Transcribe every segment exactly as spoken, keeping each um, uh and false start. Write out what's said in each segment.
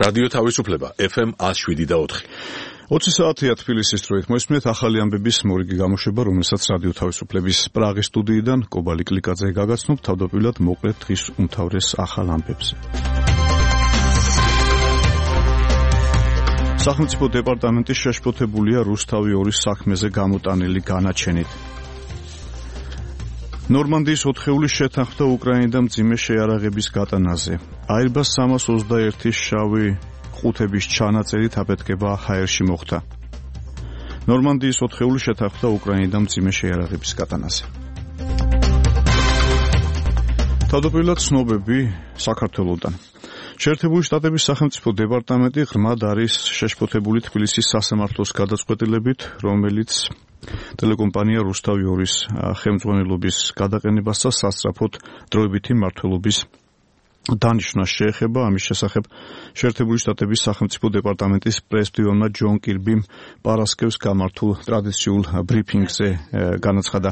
რადიო თავისუფლება ეფ ემ one oh seven და four. ოცი საათია თბილისის დროით. მოისმენთ ახალი ამბების მორიგი გამოშვება, რომელსაც რადიო თავისუფლების პრაღის სტუდიიდან კობალი კლიკაძე გაგაცნობ. თავდაპირველად მოკლედ დღის უმთავრეს ახალ ამბებზე. სახელმწიფო დეპარტამენტი შეშფოთებულია რუსთავი ორის საქმეზე გამოტანილი განაჩენით. ნორმანდიის ოთხეული შეთანხმდა უკრაინიდან მძიმე შეიარაღების გატანაზე. აირბას სამას ოცდაერთის შავი ყუთების ჩანაწერით აფეთქება ჰაერში მოხდა. ნორმანდიის ოთხეული შეთანხმდა უკრაინიდან მძიმე შეიარაღების გატანაზე. თავდაპირველად ცნობები საქართველოდან. შეერთებული შტატების სახელმწიფო დეპარტამენტი ღრმად არის შეშფოთებული თბილისის სასამართლოს გადაწყვეტილებით, რომელიც ტელეკომპანია რუსთავი ორის ხელმძღვანელობის გადაყენებას და სასწრაფოდ დროებითი მმართველობის დანიშნვას შეეხება. ამის შესახებ შეერთებული შტატების სახელმწიფო დეპარტამენტის პრეზიდენტმა ჯონ კირბიმ პარასკევს გამართულ ტრადიციულ ბრიფინგზე განაცხადა.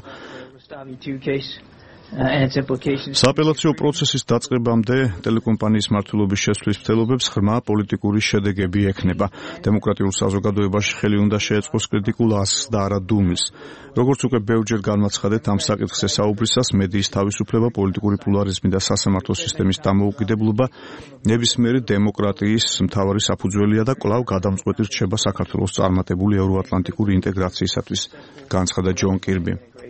სააპელაციო პროცესის დაწყებამდე ტელეკომპანიის მმართველობის შესვლის მცდელობებს ღრმა პოლიტიკური შედეგები ექნება. დემოკრატიულ საზოგადოებაში ხელი უნდა შეეწყოს კრიტიკულ ასს და არა დუმილს. როგორც უკვე ბევრჯერ განმაცხადეთ, ამ საკითხზე საუბრისას მედიის თავისუფლება, პოლიტიკური პლურალიზმი და სასამართლო სისტემის დამოუკიდებლობა ნებისმიერი დემოკრატიის მთავარი საფუძველია და კვლავ გადამწყვეტი რჩება საქართველოს წარმატებული ევროატლანტიკური ინტეგრაციისათვის, განცხადა ჯონ კირბი.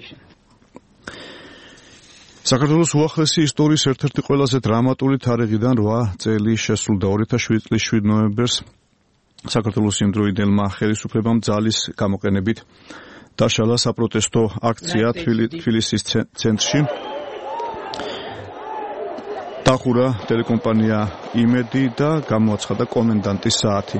საქართველოს უახლესი ისტორიის ერთ-ერთი ყველაზე დრამატული თარიღიდან რვა წელი შესრულდა. ორი ათას შვიდი წლის შვიდ ნოემბერს საქართველოს იმდროინდელმა ხელისუფლებამ ძალის გამოყენებით დაშალა საპროტესტო აქცია თბილისის ცენტრში. დახურა ტელეკომპანია იმედი და გამოაცხადა კომენდანტის საათი.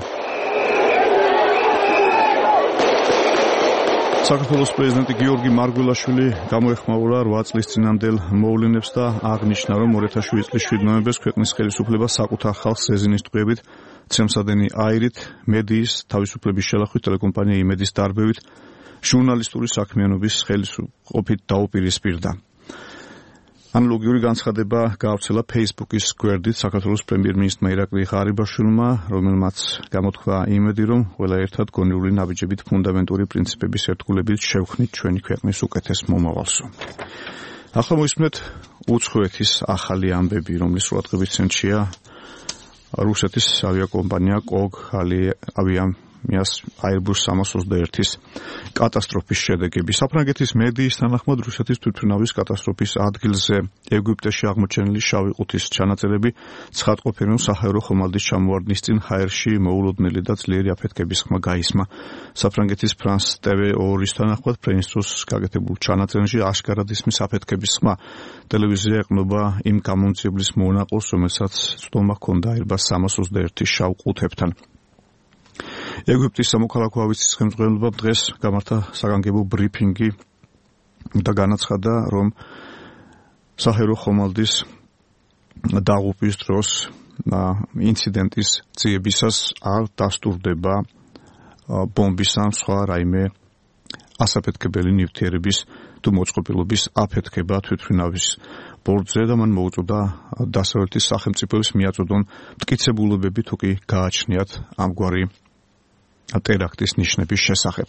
საქართველოს პრეზიდენტი გიორგი მარგველაშვილი გამოეხმაურა რვა წლის წინანდელ მოვლენებს და აღნიშნა, რომ ორი ათას შვიდი წლის შვიდ ნოემბერს ქვეყნის ხელისუფლება საკუთარ ხალხს ზეზინის ტყვიებით, ცემსადენი აირით, მედიის თავისუფლების შელახვით, ტელეკომპანია იმედის დარბევით, ჟურნალისტური საქმიანობის ხელისუფლებით დაუპირისპირდა. ანალოგიური განცხადება გაავრცელა Facebook-ის გვერდით საქართველოს პრემიერ-მინისტრმა ირაკლი ღარიბაშვილმა, რომელმაც გამოთქვა იმედი, რომ ყველა ერთად გონივრული ნაბიჯებით ფუნდამენტური პრინციპების ერთგულებით შევხნით ჩვენი ქვეყნის უკეთეს მომავალსო. ახლა მოისმენთ უცხოეთის ახალი ამბები, რომლის ყურადღების ცენტრშია რუსეთის ავიაკომპანია კოგ ავიამიას აირბუს სამას ოცდაერთის კატასტროფის შედეგები. საფრანგეთის მედიის თანახმად რუსეთის თვითმფრინავის კატასტროფის ადგილზე ეგვიპტეში აღმოჩენილი შავი ყუთის ჩანაწერები ცხადყოფენ, რომ საჰაერო ხომალდის ჩამოვარდნის წინ ჰაერში მოულოდნელი და ძლიერი აფეთქების ხმა გაისმა. საფრანგეთის ფრანს ტევ ორი-ის თანახმად ფრენის დროს გაკეთებულ ჩანაწერში აშკარად ისმის აფეთქების ხმა. ტელევიზია ეყრდნობა იმ გამომძიებლის მონაყურს, რომელსაც ცდომა ჰქონდა აირბას სამას ოცდაერთის შავ ყუთებთან. ეგვიპტის სამოქალაქო ავიცის ხელმძღვანელობამ დღეს გამართა საგანგებო ბრიფინგი და განაცხადა, რომ საჰაერო ხომალდის დაღუპვის დროს ინციდენტის ძიებისას არ დასტურდება ბომბის ან სხვა რაიმე ასაფეთქებელი ნივთიერების თუ მოწყობილობის აფეთქება თვითმფრინავის ბორტზე და მან მოუწოდა დასავლეთის სახელმწიფოებს მიაწოდონ მტკიცებულებები თუ კი გააჩნიათ ამგვარი ტერაქტის ნიშნების შესახებ.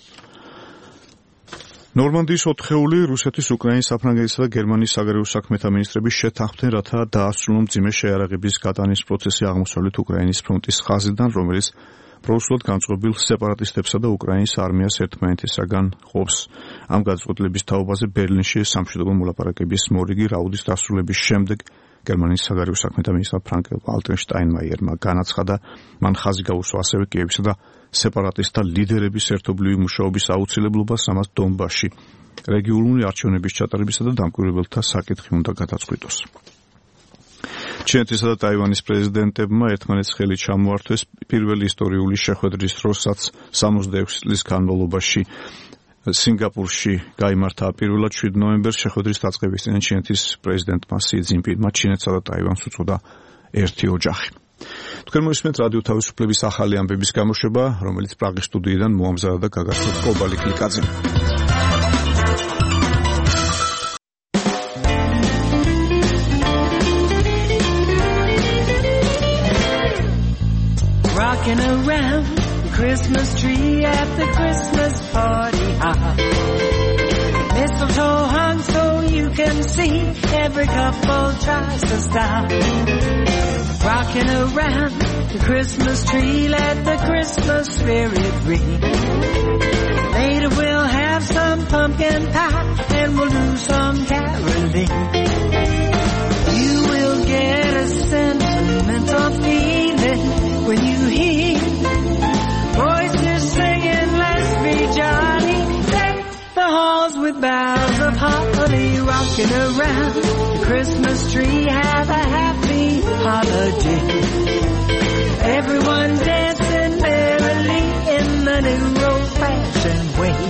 ნორმანდიის ოთხეული რუსეთის, უკრაინის, საფრანგეთისა და გერმანიის საგარეო საქმეთა მინისტრები შეთანხმდნენ, რათა დაასრულონ მძიმე შეიარაღების გატანის პროცესი აღმოსავლეთ უკრაინის ფრონტის ხაზიდან, რომელიც პროუსულად განწყობილ სეპარატისტებსა და უკრაინის არმიას ერთმანეთისაგან ყოფს. ამ გადაწყვეტილების თაობაზე ბერლინში სამშვიდობო მოლაპარაკების მორიგი რაუნდის დასრულების შემდეგ გერმანიის საგარეო საქმეთა მინისტრმა ფრანკ ვალტერ შტაინმაიერმა განაცხადა, მან ხაზი გაუსვა ასევე კიევისა და სეპარატისტთა ლიდერების ერთობლივი მუშაობის აუცილებლობას, ამას დონბასში რეგიონული არჩევნების ჩატარებისა და დამკვირვებელთა საკითხი უნდა გადაწყვიტოს. ჩინეთისა და ტაივანის პრეზიდენტებმა ერთმანეთს ხელი ჩამოართვეს პირველი ისტორიული შეხვედრის დროსაც სამოცდაექვსი წლის განმავლობაში სინგაპურში გაიმართა პირველად შვიდ ნოემბერს. შეხვედრის დაწყებისთანავე ჩინეთის პრეზიდენტმა სი ძინპინმა ჩინეთსა და ტაივანს უწოდა ერთი ოჯახი. თქვენ მოისმენთ რადიო თავისუფლების ახალი ამბების გამოშვება, რომელიც პრაღის სტუდიიდან მოამზადა და გაგაცნობს კობალი კლიკაძე. Rocking around the Christmas tree at the Christmas party hop. Mistletoe hung so you can see, every couple tries to stop. Rocking around the Christmas tree, let the Christmas spirit ring. Later we'll have some pumpkin pie and we'll do some caroling. You will get a sentimental feeling when you hear voices singing, let's be jolly. Deck the halls with boughs of holly. Rocking around the Christmas tree, have a happy holiday. Everyone dancing merrily in the new old-fashioned way.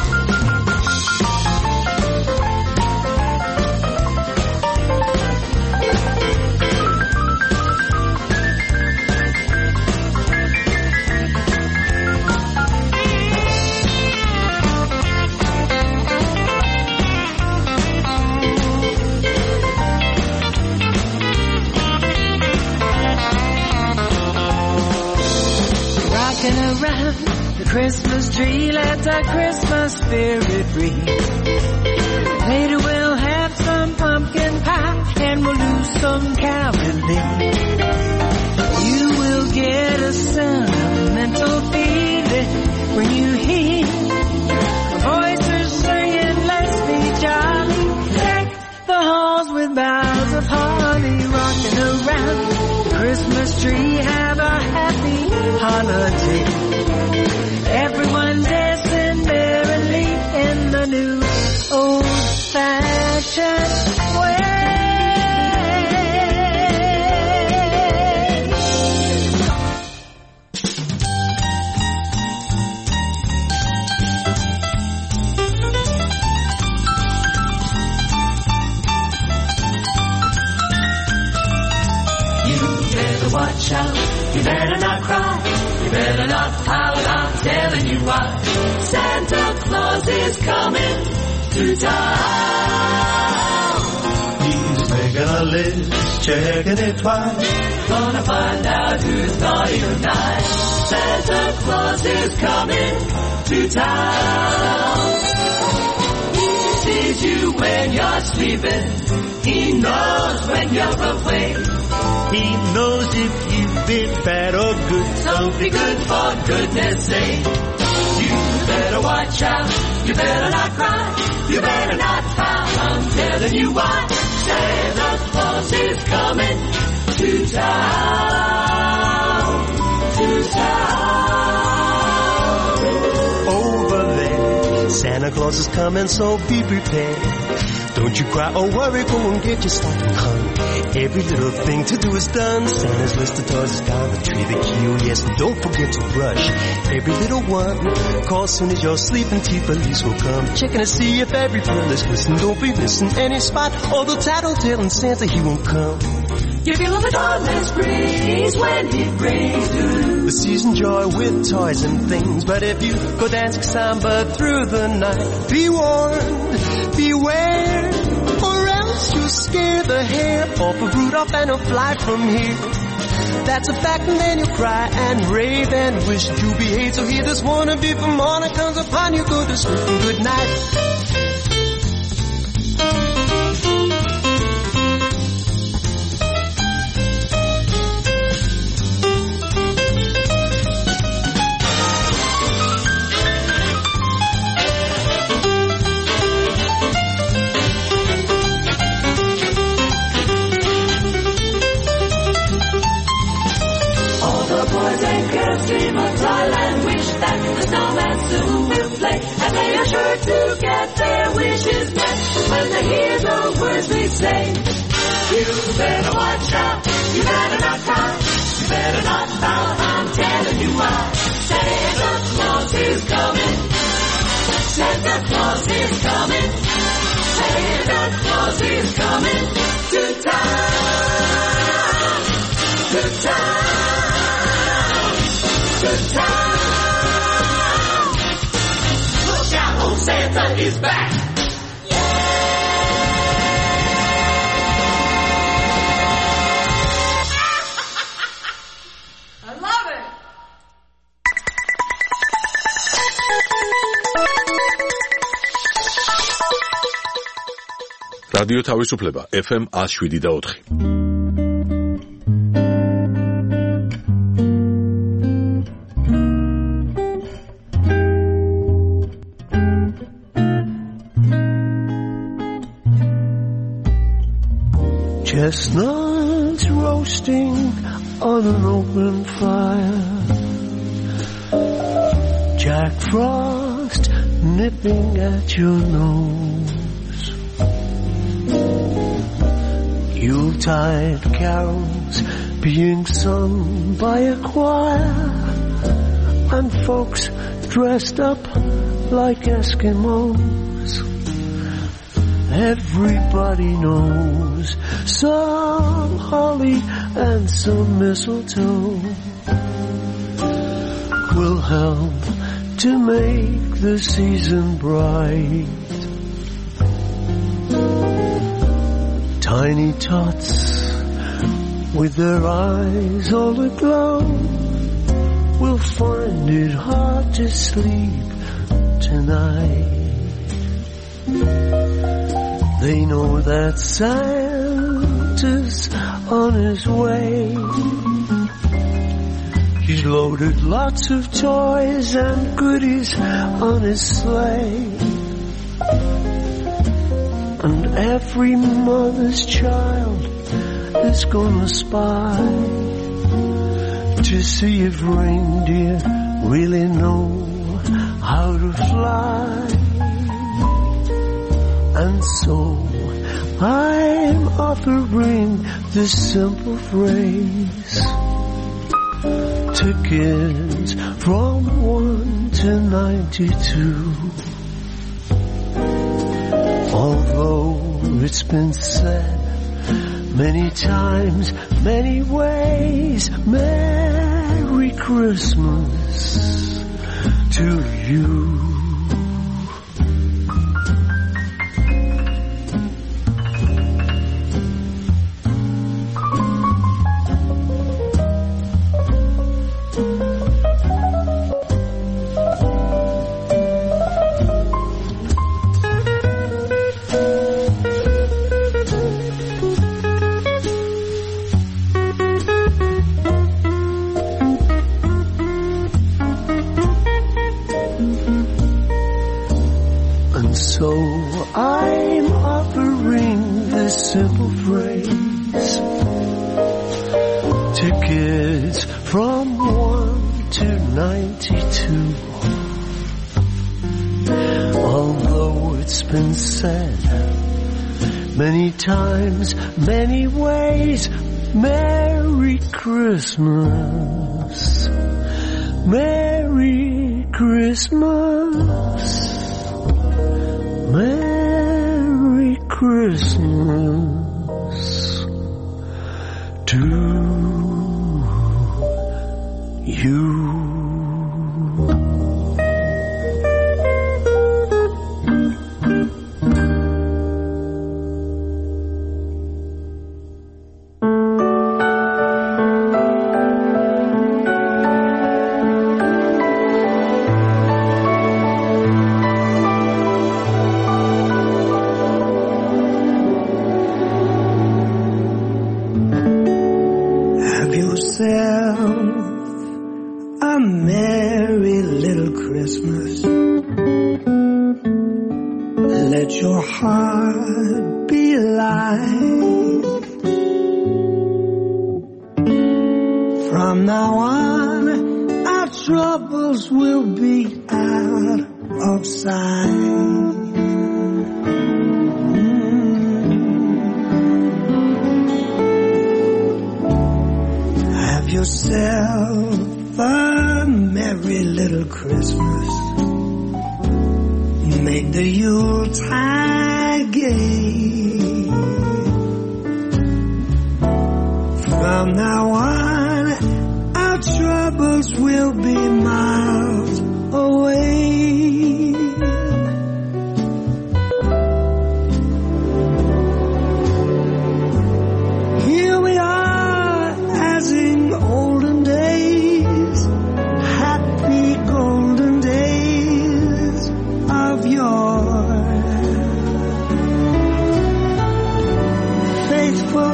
Around the Christmas tree, let the Christmas spirit breathe. Later we'll have some pumpkin pie and we'll do some caroling. You will get a sentimental feeling when you hear voices singing, let's be jolly. Deck the halls with boughs of holly. Rocking around the Christmas tree, have a happy holiday. Everyone dancing merrily in the new old-fashioned way. You better watch out, you better not cry. You better not pout, I'm telling you why. Santa Claus is coming to town. He's making a list, checking it twice. Gonna find out who's naughty tonight. Santa Claus is coming to town. He sees you when you're sleeping. He knows when you're awake. He knows if you've been bad or good. So be good for goodness sake. You better watch out. You better not cry. You better not pout. I'm telling you why. Santa Claus is coming to town. To town. Over there, Santa Claus is coming, so be prepared. Don't you cry or worry, go and get your stocking hung. Every little thing to do is done. Santa's list of toys is down the tree, the key, oh yes, and don't forget to brush every little one. Call soon as you're sleeping, T police will come, checking to see if every pill is glistening. Don't be missing any spot, or they'll tattletale and Santa, he won't come. You feel the dawnless breeze when he brings you the season joy with toys and things. But if you go dancing samba through the night, be warned, beware, or else you'll scare the hair off of Rudolph and he'll fly from here. That's a fact, and then you'll cry and rave and wish to behave. So hear this warning before morning comes upon you. Go to sleep and good night. Dream of toyland, wish that the snowman soon will play, and they are sure to get their wishes met when they hear the words we say. You better watch out, you better not cry, you better not pout, I'm telling you why. Santa Claus is coming, Santa Claus is coming, Santa Claus is coming to town, to town. Good time. Look out, old Santa is back. Yeah. I love it. რადიო თავისუფლება ეფ ემ one oh seven და four. Chestnuts roasting on an open fire, Jack Frost nipping at your nose, Yuletide carols being sung by a choir, and folks dressed up like Eskimos. Everybody knows some holly and some mistletoe will help to make the season bright. Tiny tots with their eyes all aglow will find it hard to sleep tonight. They know that Santa's on his way. He's loaded lots of toys and goodies on his sleigh. And every mother's child is gonna spy to see if reindeer really know how to fly. And so I'm offering this simple phrase to kids from one to ninety-two. Although it's been said many times, many ways, Merry Christmas to you. So I'm offering this simple phrase to kids from one to ninety-two. Although it's been said many times, many ways, Merry Christmas, Merry Christmas, Merry Christmas to you.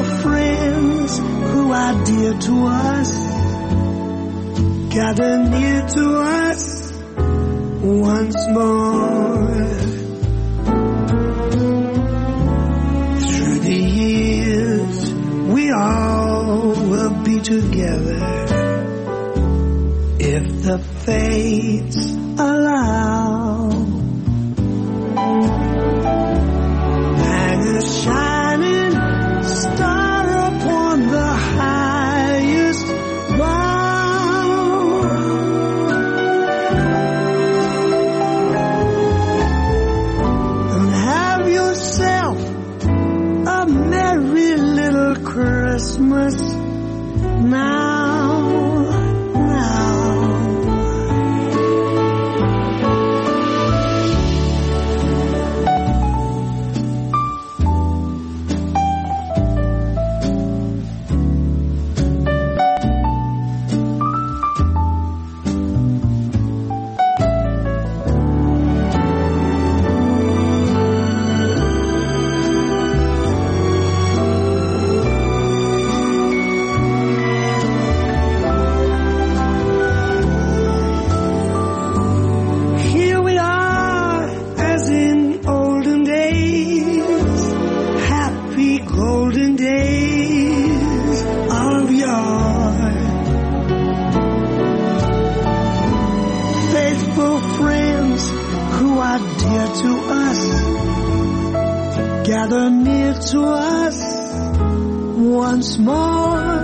faithful friends who are dear to us, gather near to us once more. Through the years we all will be together if the fates allow. Hang a shining star upon the highest bough, and have yourself a merry little Christmas now. Gather near to us once more,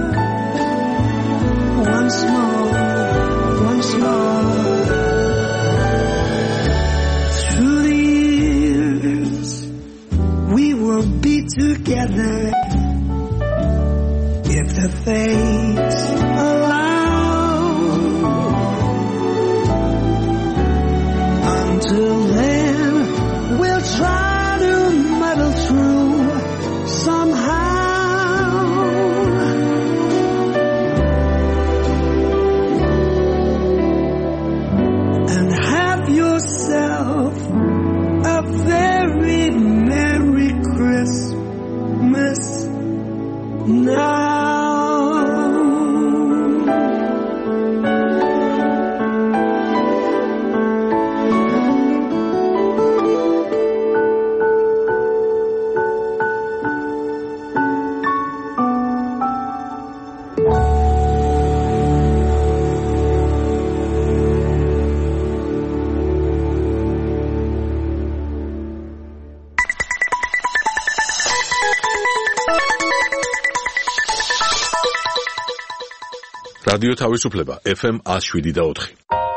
once more, once more. Through the years we will be together if the fates allow. Until then we'll try through somehow, and have yourself a very Merry Christmas now. რადიო თავისუფლება ეფ ემ one oh seven და four.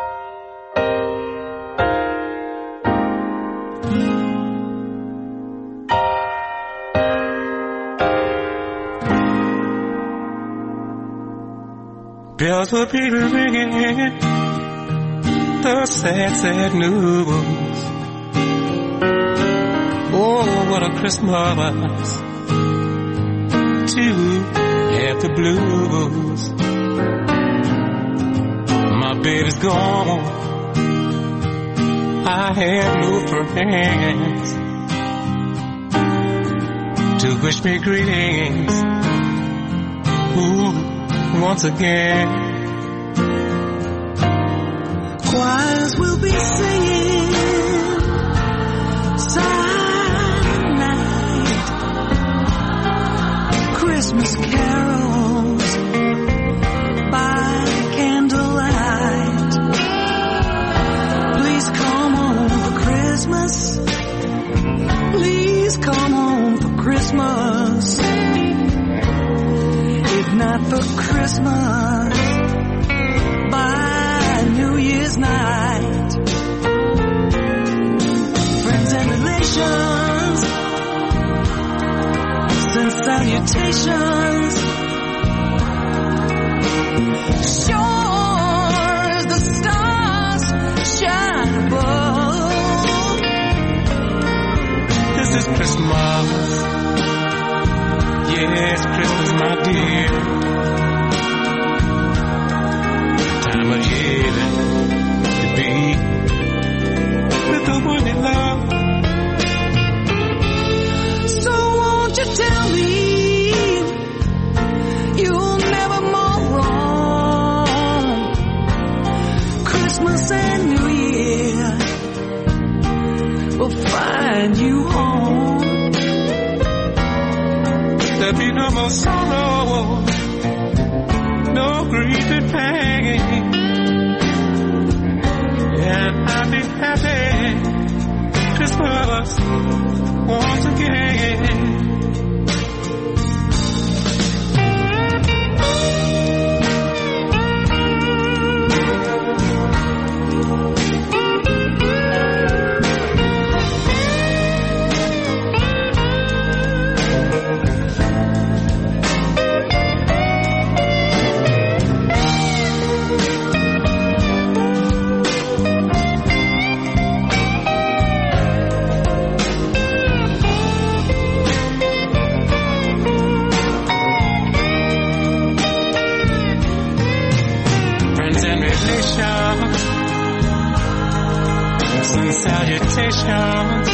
Bells will be ringing, the sad, sad news. Oh, what a Christmas to have the blues. My baby's gone, I have no friends to wish me greetings. Ooh, once again. Choirs will be singing silent night, Christmas carols by candlelight. Please come home for Christmas, please come home for Christmas. If not for Christmas, by New Year's night. Friends and relations send salutations. Sure as the stars shine above, this is Christmas. Yes, Christmas, my dear. Time of year to be with the one you love. So won't you tell me There'll be no more sorrow, no grief and pain, and I'll be happy Christmas once again. Salutations.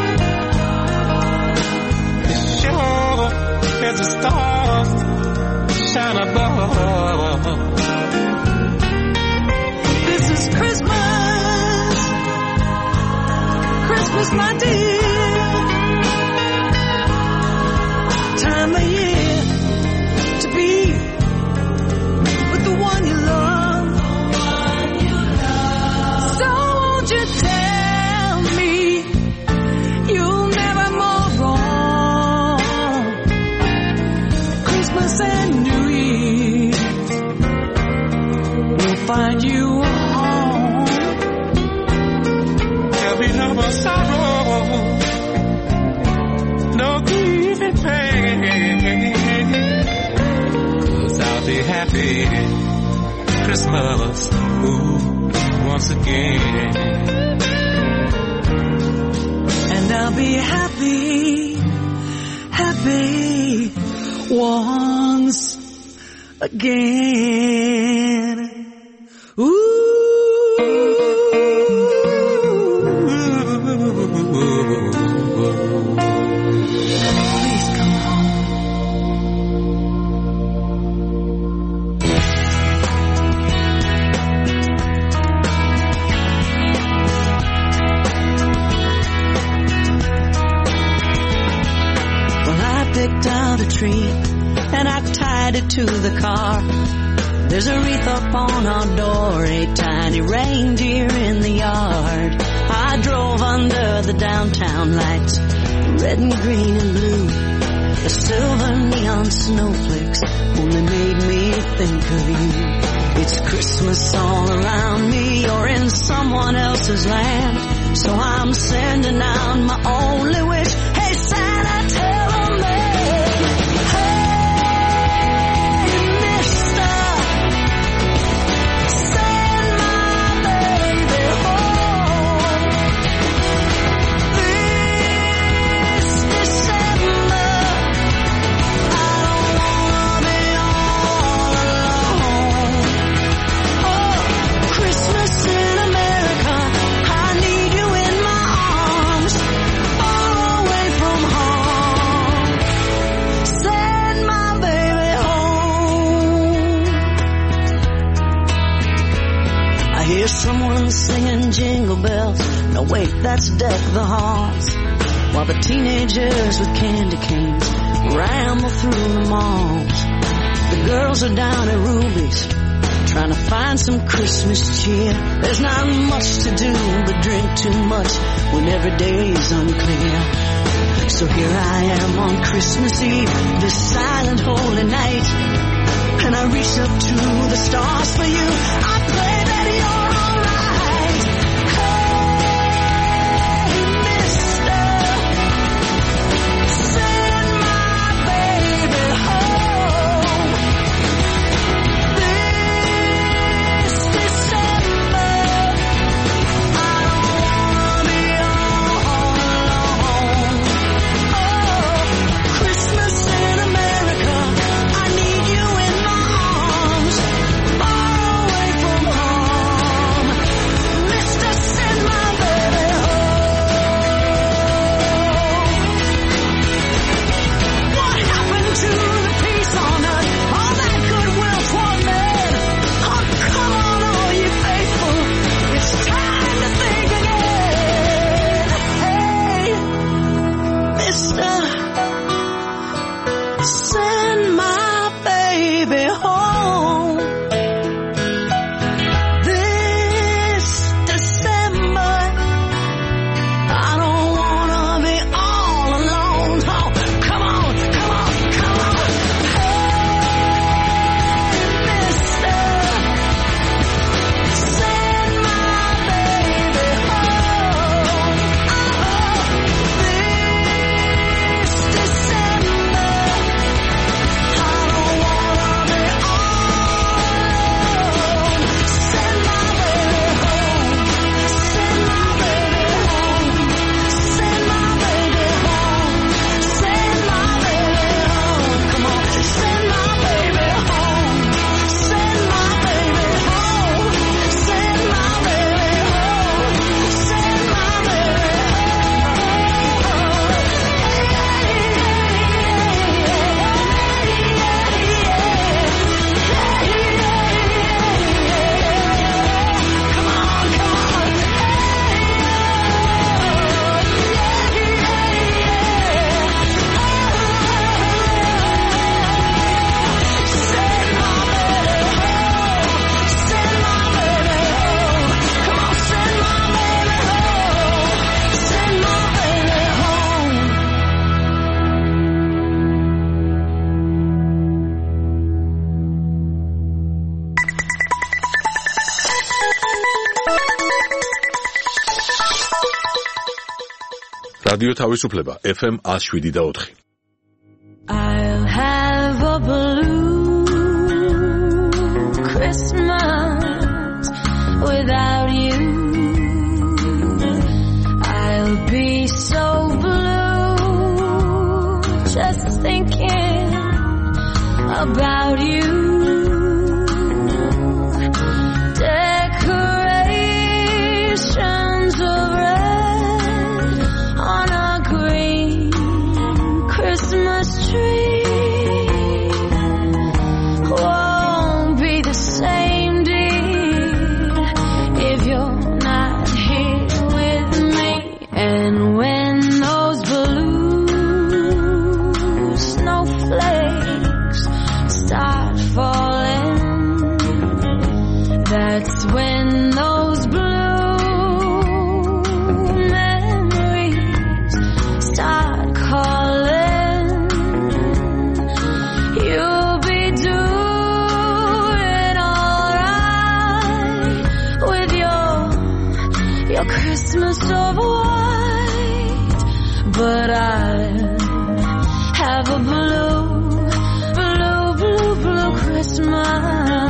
It's sure as the stars shine above. This is Christmas, Christmas, my dear. Time of year to be with the one you love. So won't you tell and New Year's will find you home. There'll be no more sorrow, no grief and pain, 'cause I'll be happy Christmas ooh, once again. And I'll be happy, happy once again. Ooh. Please come home. Well, I picked out a tree and I tied it to the car. There's a wreath up on our door, a tiny reindeer in the yard. I drove under the downtown lights, red and green and blue. The silver neon snowflakes only made me think of you. It's Christmas all around me, you're in someone else's land. So I'm sending out my only wish. Hey Santa, tell them me. Someone singing jingle bells. No, wait, that's Deck the Halls. While the teenagers with candy canes ramble through the malls. The girls are down at Ruby's trying to find some Christmas cheer. There's not much to do but drink too much when every day's unclear. So here I am on Christmas Eve, this silent holy night, and I reach up to the stars for you. I pray that you're რადიო თავისუფლება F M one oh seven point four. I'll have a blue Christmas without you. I'll be so blue just thinking about you. Decorations of red on a green Christmas tree won't be the same, dear, if you're not here with me. And when those blue snowflakes start falling, that's when those blue memories start calling. You'll be doing alright with your your Christmas of white, but I'll have a blue, blue, blue, blue Christmas.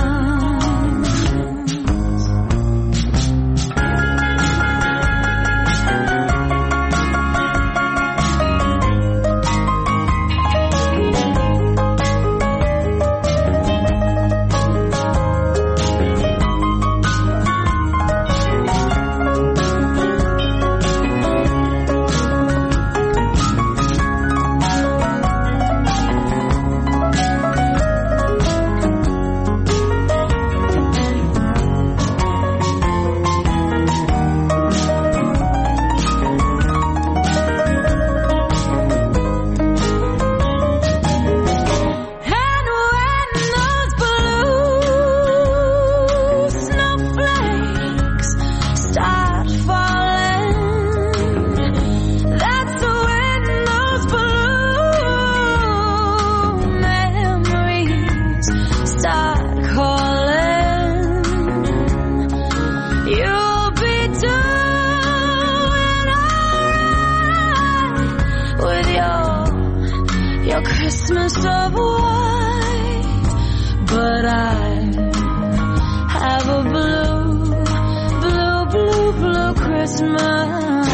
Christmas of white, but I have a blue, blue, blue, blue Christmas.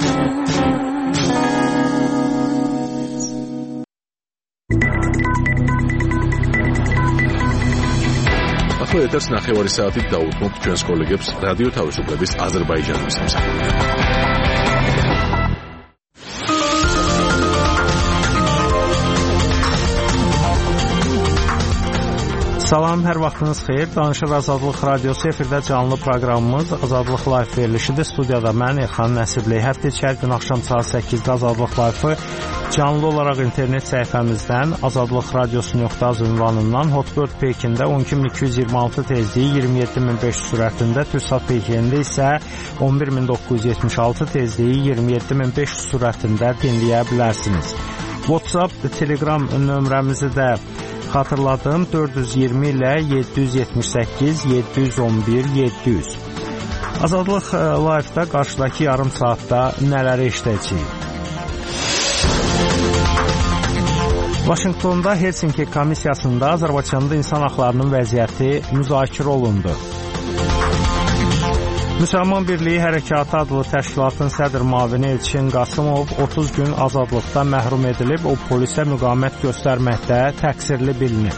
ახლა ეთერს ნახევარი საათით დაუთმობთ ჩვენს კოლეგებს რადიო თავისუფლების აზერბაიჯანის სამსახურიდან. Salam, hər vaxtınız xeyir. Danışır Azadlıq Radiosu efirdə canlı proqramımız Azadlıq Live verilişidir. Studiyada mən Elxan Nəsibli. Həftə içi hər gün axşam saat səkkizdə Azadlıq Live-ı canlı olaraq internet səhifəmizdən azadlıq radiosu nöqtə az ünvanından Hotbird Pekində on iki min iki yüz iyirmi altı tezliyi iyirmi yeddi min beş yüz sürətində, Türksat Pekində isə on bir min doqquz yüz yetmiş altı tezliyi iyirmi yeddi min beş yüz sürətində dinləyə bilərsiniz. WhatsApp, Telegram nömrəmizi də xatırladım, dörd yüz iyirmi ilə yeddi yüz yetmiş səkkiz yeddi yüz on bir yeddi yüz. Azadlıq Live-da qarşıdakı yarım saatda nələri işləyəcəyik? Vaşinqtonda Helsinki komissiyasında Azərbaycanda insan haqlarının vəziyyəti müzakirə olundu. Müsəlman Birliyi Hərəkatı adlı təşkilatın sədr müavini Elçin Qasımov otuz gün azadlıqdan məhrum edilib, o polisə müqavimət göstərməkdə təqsirli bilinib.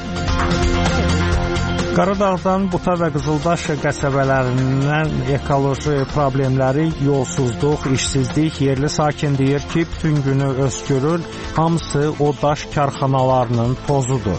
Qaradağdan Buta və Qızıldaş qəsəbələrindən ekoloji problemləri, yolsuzluq, işsizlik, yerli sakin deyir ki, bütün günü öskürür, hamısı o daş karxanalarının tozudur.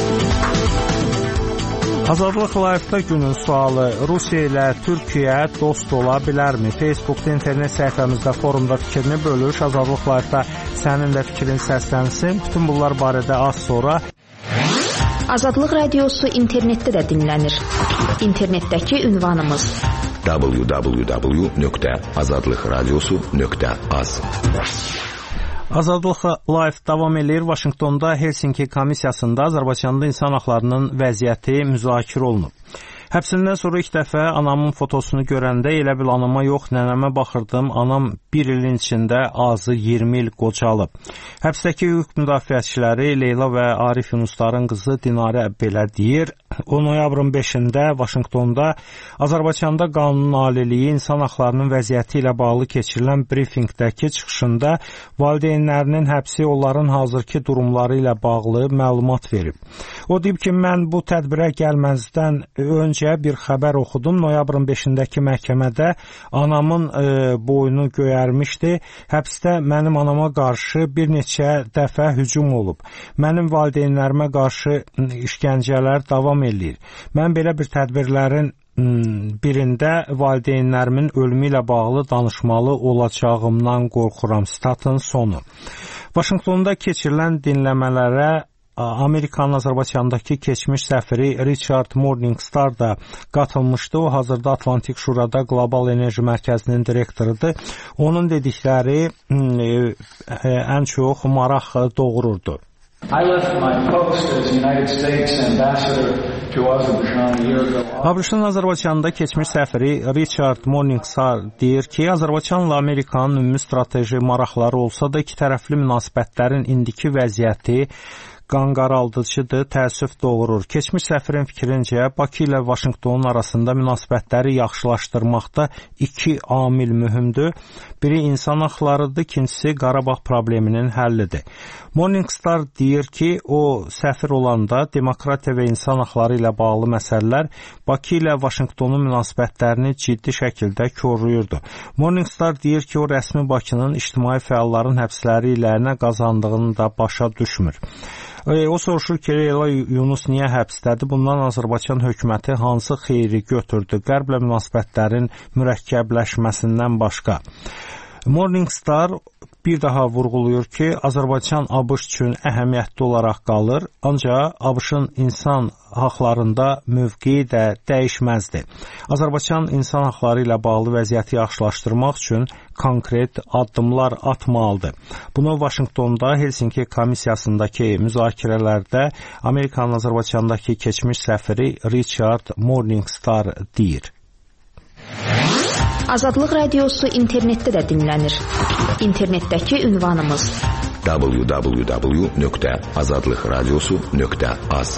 Azadlıq Live-da günün sualı: Rusiya ilə Türkiyə dost ola bilərmi? Facebookda, internet səhifəmizdə, forumda fikrini bölüş. Azadlıq Live-da sənin də fikrin səslənsin. Bütün bunlar barədə az sonra. Azadlıq Radiosu internetdə də dinlənir. İnternetdəki ünvanımız w w w nöqtə azadlıq radiosu nöqtə az. Azadlıq Live davam edir. Vaşinqtonda Helsinki komissiyasında Azərbaycanda insan haqlarının vəziyyəti müzakirə olunub. Həbsindən sonra ilk dəfə anamın fotosunu görəndə elə bil anama yox, nənəmə baxırdım. Anam bir ilin içində azı iyirmi il qocalıb. Həbsdəki hüquq müdafiəçiləri Leyla və Arif Yunusların qızı Dinarə belə deyir. O noyabrın beşində Vaşinqtonda Azərbaycanda qanunun aliliyi, insan haqlarının vəziyyəti ilə bağlı keçirilən brifinqdəki çıxışında valideynlərinin həbsi onların hazırki durumları ilə bağlı məlumat verib. O deyib ki, mən bu tədbirə gəlməzdən öncə bir xəbər oxudum. Noyabrın beşindəki məhkəmədə anamın e, boynu göyərmişdi. Həbsdə mənim anama qarşı bir neçə dəfə hücum olub. Mənim valideynlərimə qarşı işgəncələr davam eləyir. Mən belə bir tədbirlərin birində valideynlərimin ölümü ilə bağlı danışmalı olacağımdan qorxuram. Statın sonu. Vaşinqtonda keçirilən dinləmələrə Amerikanın Azərbaycandakı keçmiş səfiri Richard Morningstar da qatılmışdı. O hazırda Atlantik Şurada Qlobal Enerji Mərkəzinin direktorudur. Onun dedikləri ən çox maraq doğururdu. I left my post as United States ambassador to Azerbaijan a year ago. ABŞ-ın Azərbaycanda keçmiş səfiri Richard Morningstar deyir ki, Azərbaycanla Amerikanın ümumi strateji maraqları olsa da iki tərəfli münasibətlərin indiki vəziyyəti qanqaraldıcıdır, təəssüf doğurur. Keçmiş səfirin fikrincə, Bakı ilə Vaşinqtonun arasında münasibətləri yaxşılaşdırmaqda iki amil mühümdür. Biri insan haqlarıdır, ikincisi Qarabağ probleminin həllidir. Morningstar deyir ki, o səfir olanda demokratiya və insan haqları ilə bağlı məsələlər Bakı ilə Vaşinqtonun münasibətlərini ciddi şəkildə korlayırdı. Morningstar deyir ki, o rəsmi Bakının ictimai fəalların həbsləri ilə nə qazandığını da başa düşmür. O soruşur ki, Leyla Yunus niyə həbsdədir? Bundan Azərbaycan hökuməti hansı xeyri götürdü? Qərblə münasibətlərin mürəkkəbləşməsindən başqa. Morningstar bir daha vurğulayır ki, Azərbaycan ABŞ üçün əhəmiyyətli olaraq qalır, ancaq ABŞ-ın insan haqlarında mövqeyi də dəyişməzdir. Azərbaycan insan haqları ilə bağlı vəziyyəti yaxşılaşdırmaq üçün konkret addımlar atmalıdır. Bunu Vaşinqtonda Helsinki komissiyasındakı müzakirələrdə Amerikanın Azərbaycandakı keçmiş səfiri Richard Morningstar deyir. Azadlıq Radiosu internetdə də dinlənir. İnternetdəki ünvanımız w w w nöqtə azadlıq radiosu nöqtə az.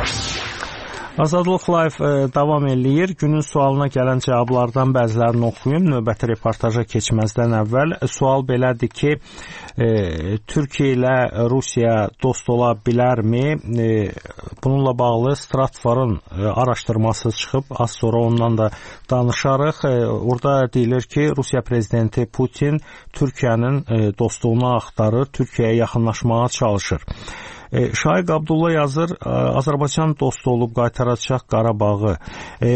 Azadlıq Live e, davam eləyir. Günün sualına gələn cavablardan bəzilərini oxuyum. Növbəti reportaja keçməzdən əvvəl sual belədir ki, e, Türkiyə ilə Rusiya dost ola bilərmi? E, bununla bağlı Stratfor'un e, araşdırması çıxıb. Az sonra ondan da danışarıq. E, orada deyilir ki, Rusiya prezidenti Putin Türkiyənin e, dostluğunu axtarır, Türkiyəyə yaxınlaşmağa çalışır. E, Şaiq Abdullah yazır, Azərbaycan dost olub qaytaracaq Qarabağı. E,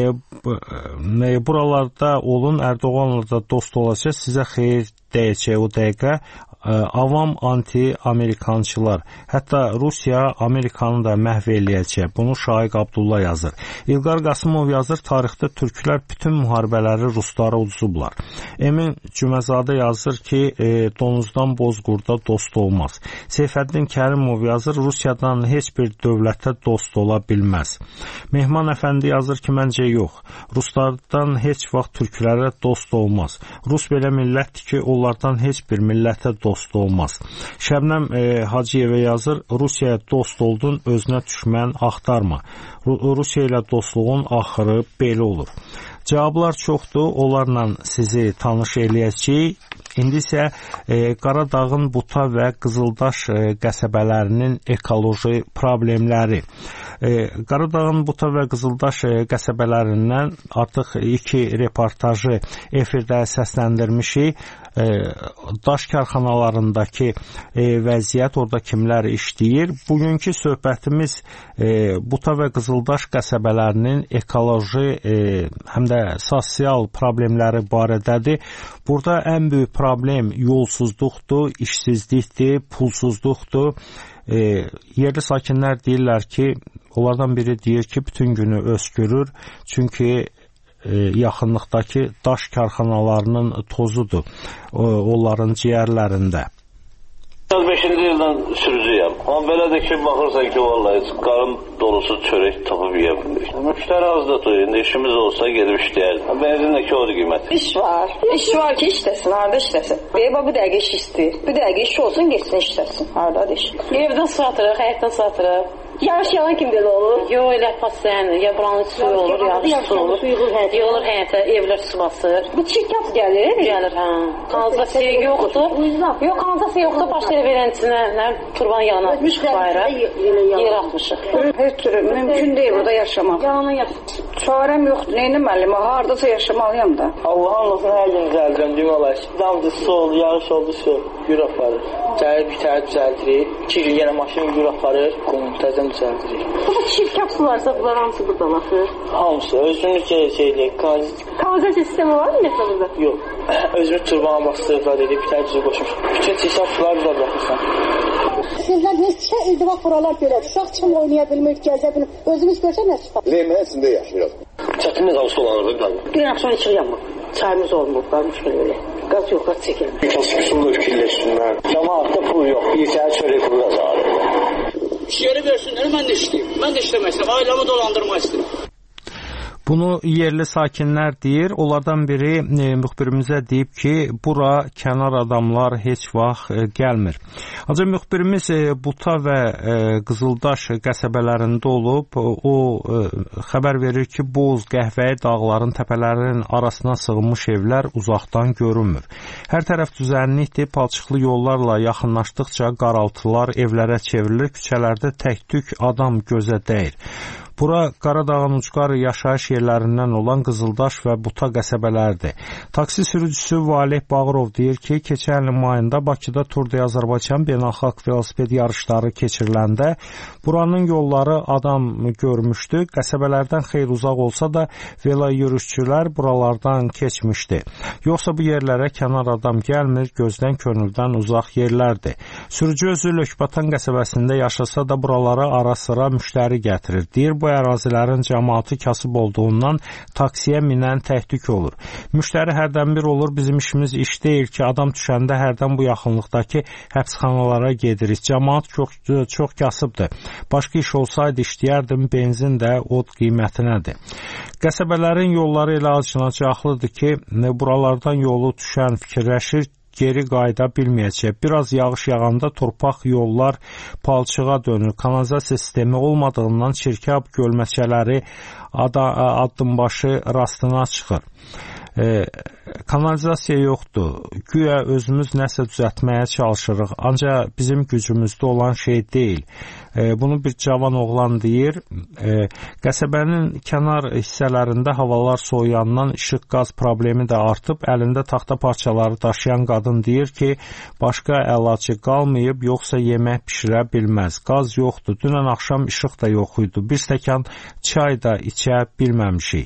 e, buralarda olun, Erdoğanla da dost olacaq, sizə xeyir deyəcək o dəqiqə. Avam anti-Amerikançılar. Hətta Rusiya Amerikanı da məhv eləyəcək. Bunu Şaiq Abdullah yazır. İlqar Qasımov yazır, tarixdə türklər bütün müharibələri ruslara uduzublar. Emin Cüməzadə yazır ki, e, donuzdan bozqurda dost olmaz. Seyfəddin Kərimov yazır, Rusiyadan heç bir dövlətə dost ola bilməz. Mehman Əfəndi yazır ki, məncə yox. Ruslardan heç vaxt türklərə dost olmaz. Rus belə millətdir ki, onlardan heç bir millətə dost dost olmaz. Şəbnəm e, Hacıyevə yazır, Rusiyaya dost oldun, özünə düşmən axtarma. Rusiya ilə dostluğun axırı belə olur. Cavablar çoxdur, onlarla sizi tanış eləyəcəyik. İndi isə e, Qaradağın Buta və Qızıldaş e, qəsəbələrinin ekoloji problemləri. E, Qaradağın Buta və Qızıldaş e, qəsəbələrindən artıq iki reportajı efirdə səsləndirmişik. E, daş karxanalarındakı e, vəziyyət, orada kimlər işləyir. Bugünkü söhbətimiz e, Buta və Qızıldaş qəsəbələrinin ekoloji e, həm də sosial problemləri barədədir. Burada ən böyük problem yolsuzluqdur, işsizlikdir, pulsuzluqdur. E, yerli sakinlər deyirlər ki, onlardan biri deyir ki, bütün günü öskürür, çünki e, yaxınlıqdakı daş karxanalarının tozudur o, onların ciyərlərində. beşinci ildən sürücüyəm. Amma belə də ki, baxırsan ki, vallahi qarın dolusu çörək tapıb yeyə bilirik. Müştəri azdır, indi işimiz olsa gedib işləyərdik. Benzin də ki, o da qiymət. İş var. İş var ki, işləsin, harada işləsin. Beyba bu dəqiqə iş istəyir. Bu dəqiqə iş olsun, geçsin işləsin. Haradadır iş? Evdən satırıq, həyətdən satırıq. Yağış yağan kim belə olur? Yox, elə pasayən, ya buranın suyu olur, ya su olur. Yolur həyətə, evlər su basır. Bu çirkət gəlir? Gəlir, hə. Kanalizasiya yoxdur. Yox, kanalizasiya yoxdur, başlayır verən içinə, nə, turban yağına bayra, yer atmışıq. Heç türlü, mümkün deyil burada yaşamaq. Yağına yaşamaq. Çarəm yoxdur, neyini müəllimə, haradasa yaşamalıyam da. Allah'ın olsun, hər gün gələcəm, deyim olar. Damdır, su oldu, yağış oldu, su, yür aparır. Gəlir, bitər, düzəldirik. İki gün yenə maşın yür aparır, qum, təzəm düzəldirik. Bu çirkət sularsa, bunlar hamısı burada baxır? Hamısı, özümüz şeydir, kanalizasiya sistemi var mı məsələdə? Yox, özümüz turbana bastırıqlar dedik, bitər düzü qoşmuş. Bütün çirkət sular burada baxırsan. Sizlər neçə ildir bax buralar görək. Uşaq kim oynaya bilmir, gəzə bilmir. Özümüz görsə nə çıxar? Leymənin içində yaşayırıq. Çətinlik alışda olanırdı qanı. Bir axşam içirik amma. Çayımız olmur, varmış belə. Qaz yox, qaz çəkilmir. Qaz qısımda fikirləşsinlər. Cəmaatda pul yox, bir səhər çörək pulu qazanır. İş yeri versinlər, mən də işləyim. Mən də işləmək istəyirəm, ailəmi dolandırmaq istəyirəm. Bunu yerli sakinlər deyir. Onlardan biri e, müxbirimizə deyib ki, bura kənar adamlar heç vaxt e, gəlmir. Ancaq müxbirimiz e, Buta və e, Qızıldaş qəsəbələrində olub. O e, xəbər verir ki, Boz, Qəhvəyi dağların təpələrinin arasına sığınmış evlər uzaqdan görünmür. Hər tərəf düzənlikdir, palçıqlı yollarla yaxınlaşdıqca qaraltılar evlərə çevrilir, küçələrdə tək-tük adam gözə dəyir. Bura Qaradağın ucqar yaşayış yerlərindən olan Qızıldaş və Buta qəsəbələrdir. Taksi sürücüsü Valeh Bağırov deyir ki, keçən ilin mayında Bakıda Tour de Azərbaycan beynəlxalq velosiped yarışları keçiriləndə buranın yolları adam görmüşdü. Qəsəbələrdən xeyli uzaq olsa da velo yürüşçülər buralardan keçmişdi. Yoxsa bu yerlərə kənar adam gəlmir, gözdən könüldən uzaq yerlərdir. Sürücü özü Lökbatan qəsəbəsində yaşasa da buralara ara sıra müştəri gətirir. Deyir, bu ərazilərin cəmaatı kasıb olduğundan taksiyə minən təhdük olur. Müştəri hərdən bir olur, bizim işimiz iş deyil ki, adam düşəndə hərdən bu yaxınlıqdakı həbsxanalara gedirik. Cəmaat çox, çox kasıbdır. Başqa iş olsaydı işləyərdim, benzin də od qiymətinədir. Qəsəbələrin yolları elə acınacaqlıdır ki, buralardan yolu düşən fikirləşir, geri qayıda bilməyəcək. Biraz yağış yağanda torpaq yollar palçığa dönür. Kanalizasiya sistemi olmadığından çirkab gölməçələri addımbaşı rastına çıxır. E, kanalizasiya yoxdur. Güya özümüz nəsə düzəltməyə çalışırıq. Ancaq bizim gücümüzdə olan şey deyil. E, bunu bir cavan oğlan deyir. E, qəsəbənin kənar hissələrində havalar soğuyandan işıq qaz problemi də artıb. Əlində taxta parçaları daşıyan qadın deyir ki, başqa əlacı qalmayıb, yoxsa yemək pişirə bilməz. Qaz yoxdur. Dünən axşam işıq da yox idi. Bir stəkan çay da içə bilməmişik.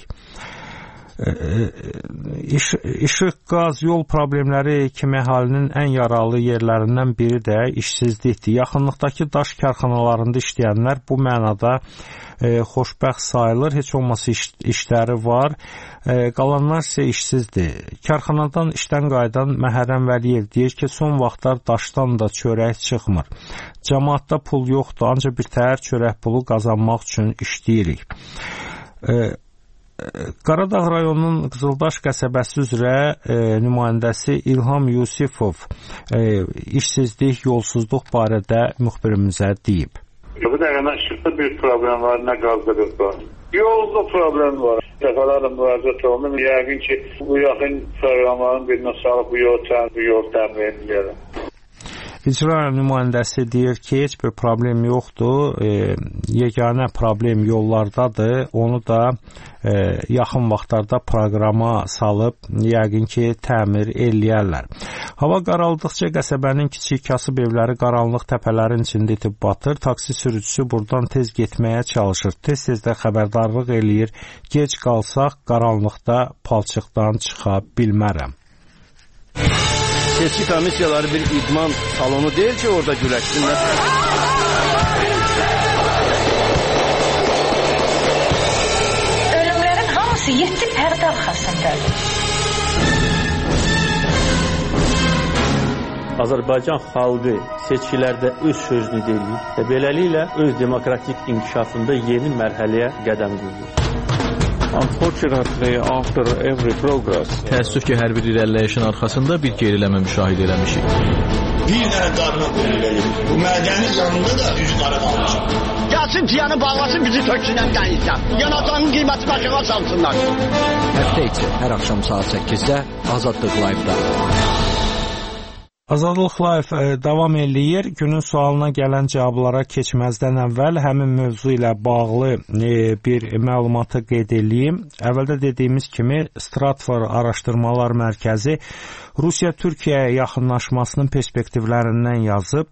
İş, işıq, qaz, yol problemləri kimi əhalinin ən yaralı yerlərindən biri də işsizlikdir. Yaxınlıqdakı daş karxanalarında işləyənlər bu mənada e, xoşbəxt sayılır. Heç olmasa iş, işləri var. E, qalanlar isə işsizdir. Karxanadan işdən qayıdan Məhərrəm Vəliyev deyir ki, son vaxtlar daşdan da çörək çıxmır. Cəmaatda pul yoxdur, ancaq bir təhər çörək pulu qazanmaq üçün işləyirik. E, Qaradağ rayonunun Qızıldaş qəsəbəsi üzrə e, nümayəndəsi İlham Yusifov e, işsizlik, yolsuzluq barədə müxbirimizə deyib. Bu dəqiqə işıqda bir problem var, nə qazda bir var. Yolda problem var. Dəfələrlə müraciət olunur. Yəqin ki, bu yaxın proqramların birinə salıb bu yol təmin ediləyərəm. İcra nümayəndəsi deyir ki, heç bir problem yoxdur, e, yeganə problem yollardadır, onu da e, yaxın vaxtlarda proqrama salıb, yəqin ki, təmir eləyərlər. Hava qaraldıqca qəsəbənin kiçik kasıb evləri qaranlıq təpələrin içində itib batır, taksi sürücüsü buradan tez getməyə çalışır, tez-tez də xəbərdarlıq eləyir, gec qalsaq qaranlıqda palçıqdan çıxa bilmərəm. Seçki komissiyaları bir idman salonu deyil ki, orada güləşsinlər. Ölümlərin hamısı yeddi pərdə arxasındadır. Azərbaycan xalqı seçkilərdə öz sözünü deyir və beləliklə öz demokratik inkişafında yeni mərhələyə qədəm qoyur. Unfortunately, after every progress, təəssüf ki, hər bir irəliləyişin arxasında bir geriləmə müşahidə eləmişik. Bir dənə qarına qoyulur. Bu mədəni yanında da üzü qara qalmışıq. Gəlsin ciyanı bağlasın, bizi töksünən qayıtlar. Yanacağının qiymətini aşağı salsınlar. Həftə içi hər axşam saat səkkizdə Azadlıq Live-da. Azadlıq Live davam eləyir. Günün sualına gələn cavablara keçməzdən əvvəl həmin mövzu ilə bağlı bir məlumatı qeyd edeyim. Əvvəldə dediyimiz kimi Stratfor Araşdırmalar Mərkəzi Rusiya-Türkiyəyə yaxınlaşmasının perspektivlərindən yazıb.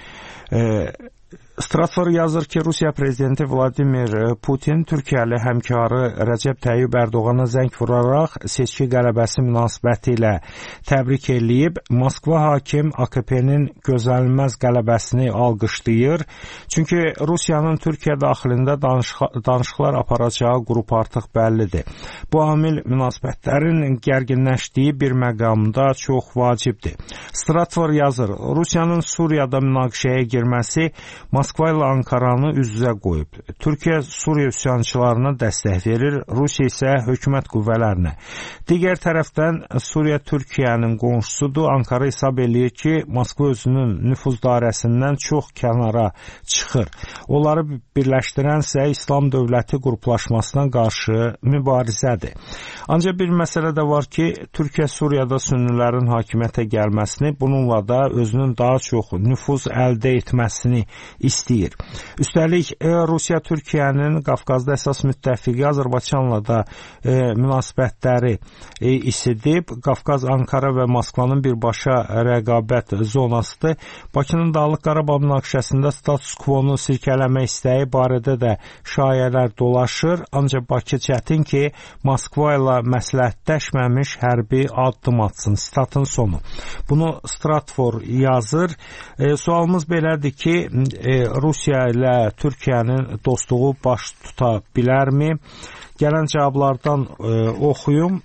Stratfor yazır ki, Rusiya prezidenti Vladimir Putin Türkiyəli həmkarı Rəcəb Tayyib Ərdoğana zəng vuraraq seçki qələbəsi münasibəti ilə təbrik eləyib. Moskva hakim A K P-nin gözlənilməz qələbəsini alqışlayır. Çünki Rusiyanın Türkiyə daxilində danışıqlar aparacağı qrup artıq bəllidir. Bu amil münasibətlərin gərginləşdiyi bir məqamda çox vacibdir. Stratfor yazır, Rusiyanın Suriyada münaqişəyə girməsi Moskva ilə Ankaranı üz-üzə qoyub. Türkiyə Suriya üsyançılarına dəstək verir, Rusiya isə hökumət qüvvələrinə. Digər tərəfdən Suriya Türkiyənin qonşusudur. Ankara hesab eləyir ki, Moskva özünün nüfuz dairəsindən çox kənara çıxır. Onları birləşdirənsə İslam dövləti qruplaşmasına qarşı mübarizədir. Ancaq bir məsələ də var ki, Türkiyə Suriyada sünnilərin hakimiyyətə gəlməsini, bununla da özünün daha çox nüfuz əldə etməsini istəyir. Üstəlik, Rusiya Türkiyənin Qafqazda əsas müttəfiqi Azərbaycanla da e, münasibətləri e, isidib. Qafqaz, Ankara və Moskvanın birbaşa rəqabət zonasıdır. Bakının Dağlıq Qarabağ münaqişəsində status quo-nu sirkələmək istəyi barədə də şayələr dolaşır. Ancaq Bakı çətin ki, Moskva ilə məsləhətləşməmiş hərbi addım atsın. Statın sonu. Bunu Stratfor yazır. E, sualımız belədir ki, e, Rusiya ilə Türkiyənin dostluğu baş tuta bilərmi? Gələn cavablardan e, oxuyum.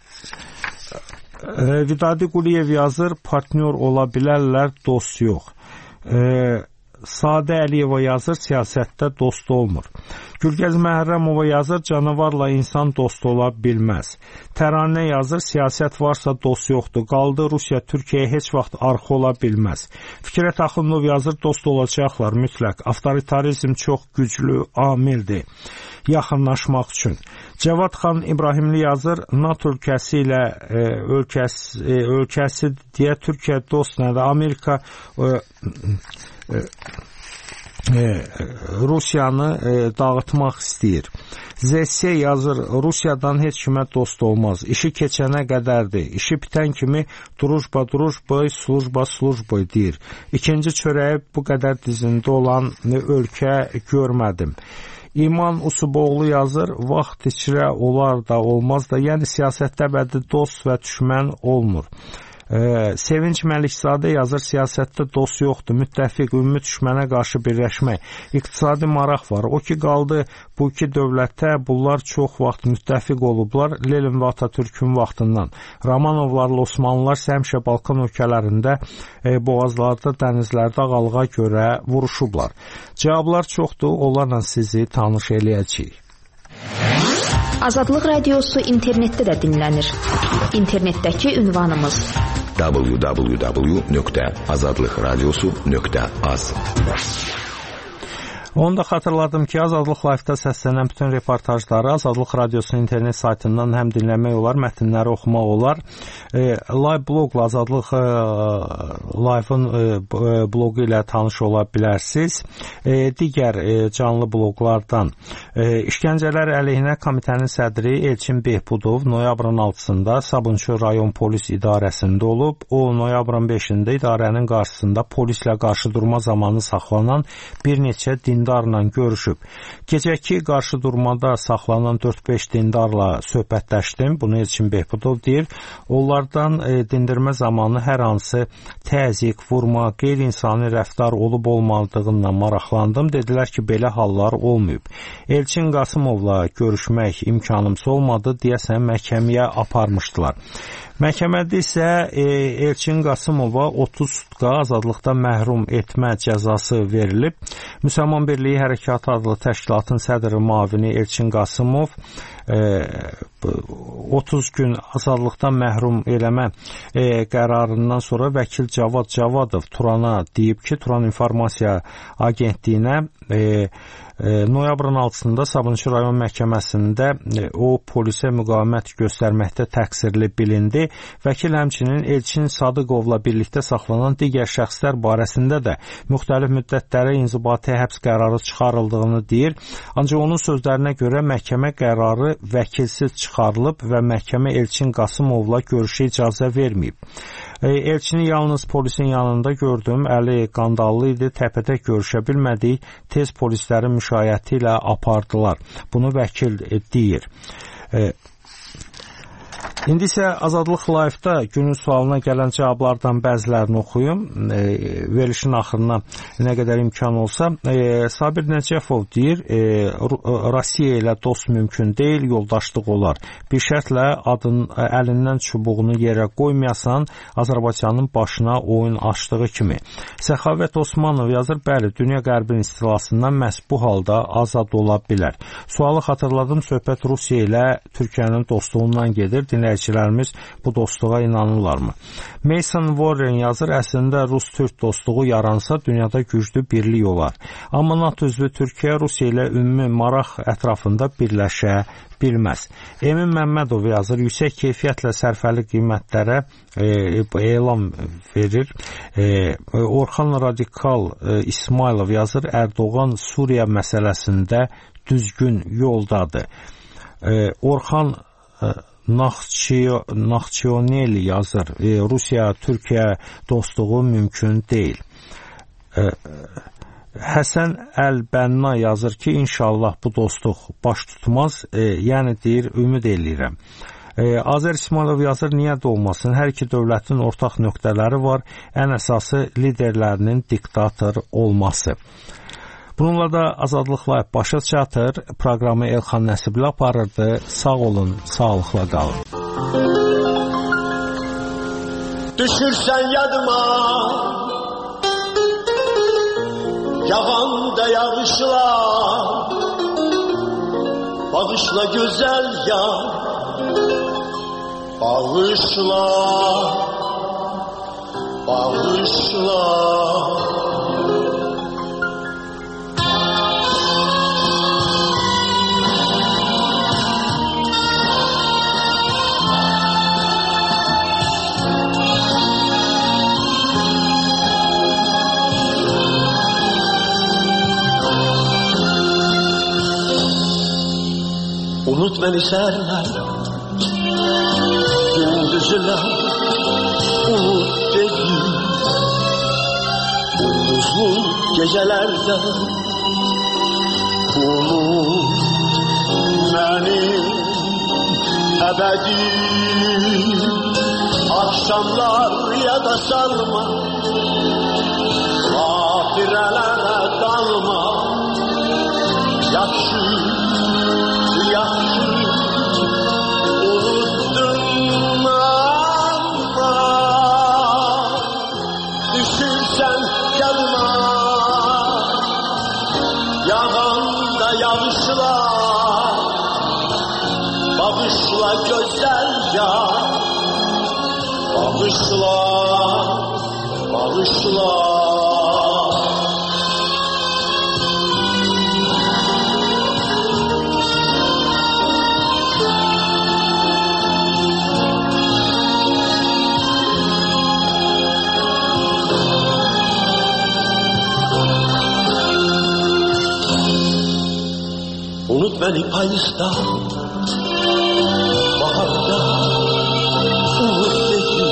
E, Vidadi Quliyev yazır, partnyor ola bilərlər, dost yox. E, Sadə Əliyeva yazır, siyasətdə dost olmur. Gülgəz Məhərrəmova yazır, canavarla insan dost ola bilməz. Təranə yazır, siyasət varsa dost yoxdur. Qaldı Rusiya Türkiyəyə heç vaxt arxa ola bilməz. Fikrət Axundov yazır, dost olacaqlar mütləq. Avtoritarizm çox güclü amildir yaxınlaşmaq üçün. Cəvad xan İbrahimli yazır, NATO ölkəsi ilə e, ölkəsi, e, ölkəsi deyə Türkiyə dost nədir? Amerika e, e, e, Rusiyanı e, dağıtmaq istəyir. Z S yazır, Rusiyadan heç kimə dost olmaz. İşi keçənə qədərdir. İşi bitən kimi duruşba duruşba, slujba slujba deyir. İkinci çörəyi bu qədər dizində olan ölkə görmədim. İman Usuboğlu yazır, vaxt içrə olar da olmaz da, yəni siyasətdə bədi dost və düşmən olmur. Ee, Sevinç Məlikzadə yazır, siyasətdə dost yoxdur, müttəfiq, ümumi düşmənə qarşı birləşmək, iqtisadi maraq var. O ki qaldı bu iki dövlətə, bunlar çox vaxt müttəfiq olublar, Lenin və Atatürkün vaxtından. Romanovlarla Osmanlılar həmişə Balkan ölkələrində, e, boğazlarda, dənizlərdə ağalığa görə vuruşublar. Cavablar çoxdur, onlarla sizi tanış eləyəcəyik. Azadlıq Radiosu internetdə də dinlənir. İnternetdəki ünvanımız w w w nöqtə azadlıq radiosu nöqtə az. Onu da xatırladım ki, Azadlıq Live-da səslənən bütün reportajları Azadlıq Radiosunun internet saytından həm dinləmək olar, mətnləri oxumaq olar. E, live blogla Azadlıq e, Live-ın e, blogu ilə tanış ola bilərsiniz. E, digər e, canlı bloqlardan e, İşgəncələr əleyhinə komitənin sədri Elçin Behbudov noyabrın altısında Sabunçu rayon polis idarəsində olub. O, noyabrın beşində idarənin qarşısında polislə qarşı durma zamanı saxlanan bir neçə din dindarla görüşüb. Gecəki qarşıdurmada saxlanan dörd-beş dindarla söhbətləşdim. Bunu Elçin Behbudov deyir. Onlardan e, dindirmə zamanı hər hansı təzyiq, vurma, qeyri-insani rəftar olub-olmadığından maraqlandım. Dedilər ki, belə hallar olmayıb. Elçin Qasımovla görüşmək imkanımız olmadı, deyəsən məhkəməyə aparmışdılar. Məhkəmədə isə e, Elçin Qasımova otuz sutka azadlıqdan məhrum etmə cəzası verilib. Müsəlman Birliyi Hərəkatı adlı təşkilatın sədri müavini Elçin Qasımov e, otuz gün azadlıqdan məhrum eləmə e, qərarından sonra vəkil Cavad Cavadov Turana deyib ki, Turan İnformasiya Agentliyinə e, E, noyabrın altısında Sabunçu rayon məhkəməsində e, o polisə müqavimət göstərməkdə təqsirli bilindi. Vəkil həmçinin Elçin Sadıqovla birlikdə saxlanan digər şəxslər barəsində də müxtəlif müddətlərə inzibati həbs qərarı çıxarıldığını deyir. Ancaq onun sözlərinə görə məhkəmə qərarı vəkilsiz çıxarılıb və məhkəmə Elçin Qasımovla görüşə icazə verməyib. Elçini yalnız polisin yanında gördüm, əli qandallı idi, təpədə görüşə bilmədik, tez polislərin müşayiəti ilə apardılar. Bunu vəkil deyir. İndi isə Azadlıq Live-da günün sualına gələn cavablardan bəzilərini oxuyum. E, verilişin axırına nə qədər imkan olsa. E, Sabir Nəcəfov deyir, e, Rusiya ilə dost mümkün deyil, yoldaşlıq olar. Bir şərtlə adın, əlindən çubuğunu yerə qoymayasan, Azərbaycanın başına oyun açdığı kimi. Səxavət Osmanov yazır, bəli, dünya qərbin istilasından məhz bu halda azad ola bilər. Sualı xatırladım, söhbət Rusiya ilə Türkiyənin dostluğundan gedir. Dinləyicilərimiz bu dostluğa inanırlarmı? Mason Warren yazır, əslində Rus-Türk dostluğu yaransa dünyada güclü birlik olar. Amma NATO üzvü Türkiyə Rusiya ilə ümumi maraq ətrafında birləşə bilməz. Emin Məmmədov yazır, yüksək keyfiyyətlə sərfəli qiymətlərə e, elan verir. E, Orxan Radikal e, İsmailov yazır, Erdoğan Suriya məsələsində düzgün yoldadır. E, Orxan e, Naxçiyoneli yazır, e, Rusiya-Türkiyə dostluğu mümkün deyil. E, Həsən Əl-Bənna yazır ki, inşallah bu dostluq baş tutmaz, e, yəni deyir, ümid eləyirəm. E, Azər İsmailov yazır, niyə də olmasın, hər iki dövlətin ortaq nöqtələri var, ən əsası liderlərinin diktator olması. Bununla da Azadlıq Live başa çatır. Proqramı Elxan Nəsibli aparırdı. Sağ olun, sağlıqla qalın. Düşürsən yadıma, yağan da yağışlar, bağışla güzel yar, bağışla, bağışla. Unut beni serler, gündüzler, unut dedi. Gündüzlü gecelerde, unut beni ebedi. Akşamlar ya da sarma, hatirelere dalma, yakşı. Yaxşı, unutdum ama, düşürsən yadıma, yağan da yağışlar, bağışla gözəl yar, bağışla, bağışla. Unut beni payızda, baharda, unut dedi.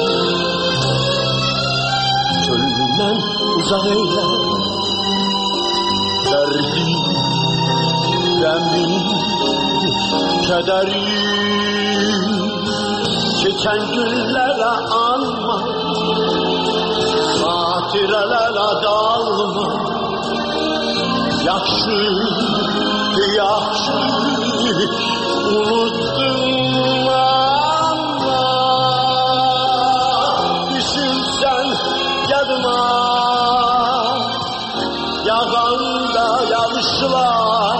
Çölünden uzak eyle, derdi Kederim geçen günlere anma, hatirelere dalma. Yaxşı, yaxşı unuttum ama düşünsen yadıma yağanda yağışlar.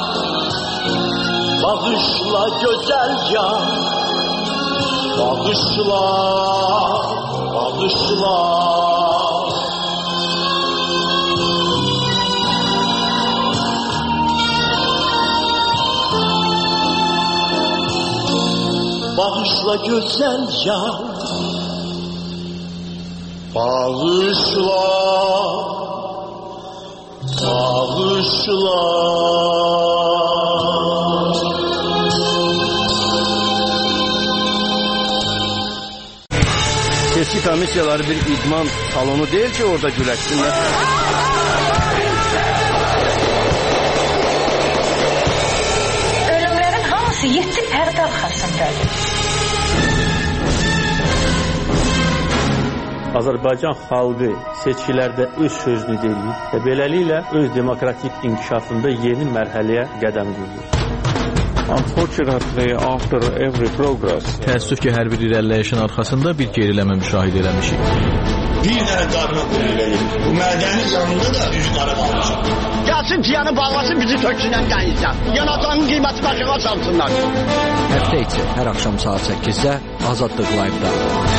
Bağışla güzel ya, bağışla, bağışla. Bağışla güzel ya, bağışla, bağışla. Seçki komissiyaları bir idman salonu değil ki orada güləşsinlər. Ölümlərin hamısı yedi pərdə arxasındadır. Azərbaycan xalqı seçkilərdə öz sözünü deyir və beləliklə öz demokratik inkişafında yeni mərhələyə qədəm qoyur. Unfortunately, after every progress, təəssüf ki, hər bir irəliləyişin arxasında bir geriləmə müşahidə eləmişik. Bir dənə qarına qulluqlayır. Bu mədəni yanında da üç qara qalmışam. Gəlsin ciyanı bağlasın, bizi töksünən dənizdən. Yanacağın qiyməti başına salsınlar. Həftə içi hər axşam saat səkkizdə Azadlıq Live-da.